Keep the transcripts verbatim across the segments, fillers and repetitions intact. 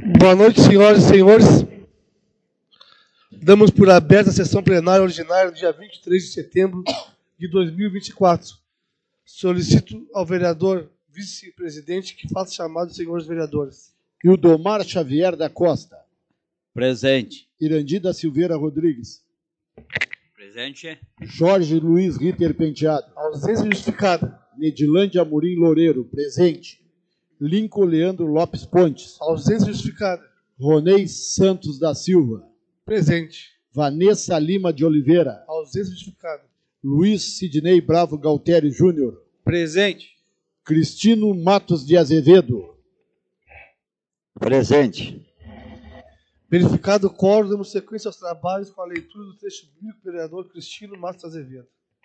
Boa noite, senhoras e senhores. Damos por aberta a sessão plenária ordinária do dia vinte e três de setembro de dois mil e vinte e quatro. Solicito ao vereador vice-presidente que faça chamado dos senhores vereadores. Ildomar Xavier da Costa. Presente. Irandi da Silveira Rodrigues. Presente. Jorge Luiz Ritter Penteado. Ausência justificada. Nedilândia Amorim Loureiro. Presente. Lincoln Leandro Lopes Pontes. Ausência justificada. Ronei Santos da Silva. Presente. Vanessa Lima de Oliveira. Ausência justificada. Luiz Sidney Bravo Galtério Júnior. Presente. Cristino Matos de Azevedo. Presente. Verificado o quórum, damos sequência aos trabalhos com a leitura do trecho bíblico do vereador Cristino Matos de Azevedo.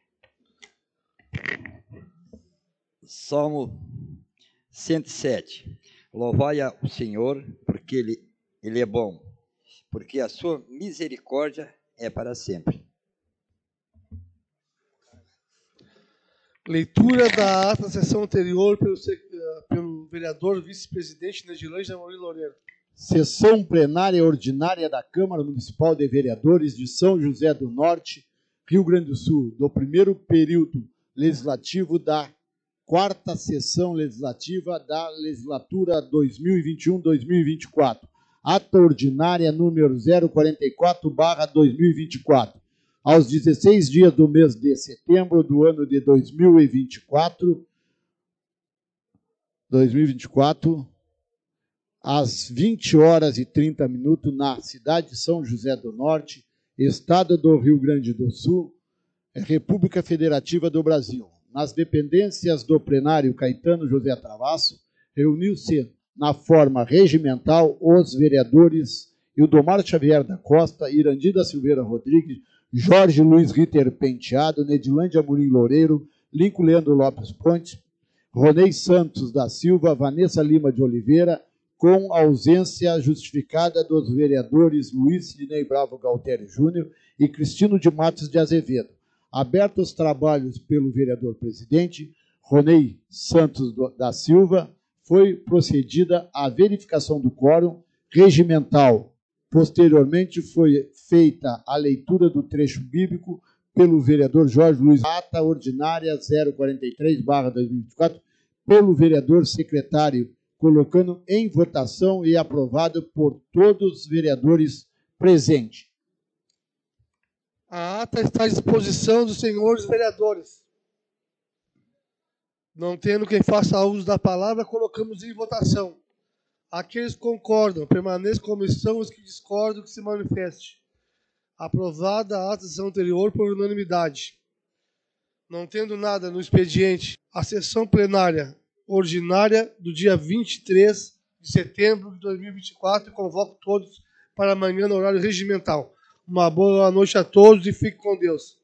Salmo cento e sete. Louvai ao Senhor, porque ele, ele é bom, porque a sua misericórdia é para sempre. Leitura da ata da sessão anterior pelo, pelo vereador vice-presidente Nedilândia Amorim Loureiro. Sessão plenária ordinária da Câmara Municipal de Vereadores de São José do Norte, Rio Grande do Sul, do primeiro período legislativo da quarta sessão legislativa da legislatura dois mil e vinte e um a dois mil e vinte e quatro. Ata ordinária número zero quarenta e quatro barra dois mil e vinte e quatro. Aos dezesseis dias do mês de setembro do ano de dois mil e vinte e quatro, dois mil e vinte e quatro, às vinte horas e trinta minutos, na cidade de São José do Norte, Estado do Rio Grande do Sul, República Federativa do Brasil. Nas dependências do plenário Caetano José Travasso, reuniu-se na forma regimental os vereadores Ildomar Xavier da Costa, Irandi da Silveira Rodrigues, Jorge Luiz Ritter Penteado, Nedilândia Amorim Loureiro, Lincoln Leandro Lopes Pontes, Ronei Santos da Silva, Vanessa Lima de Oliveira, com ausência justificada dos vereadores Luiz Sidney Bravo Galtério Júnior e Cristino de Matos de Azevedo. Abertos os trabalhos pelo vereador-presidente Ronei Santos da Silva, foi procedida a verificação do quórum regimental. Posteriormente, foi feita a leitura do trecho bíblico pelo vereador Jorge Luiz, ata ordinária zero quarenta e três barra dois mil e vinte e quatro, pelo vereador secretário, colocando em votação e aprovado por todos os vereadores presentes. A ata está à disposição dos senhores vereadores. Não tendo quem faça uso da palavra, colocamos em votação. Aqueles que concordam, permaneçam como estão, os que discordam, que se manifeste. Aprovada a ata da sessão anterior por unanimidade. Não tendo nada no expediente, a sessão plenária ordinária do dia vinte e três de setembro de dois mil e vinte e quatro, e convoco todos para amanhã no horário regimental. Uma boa noite a todos e fique com Deus.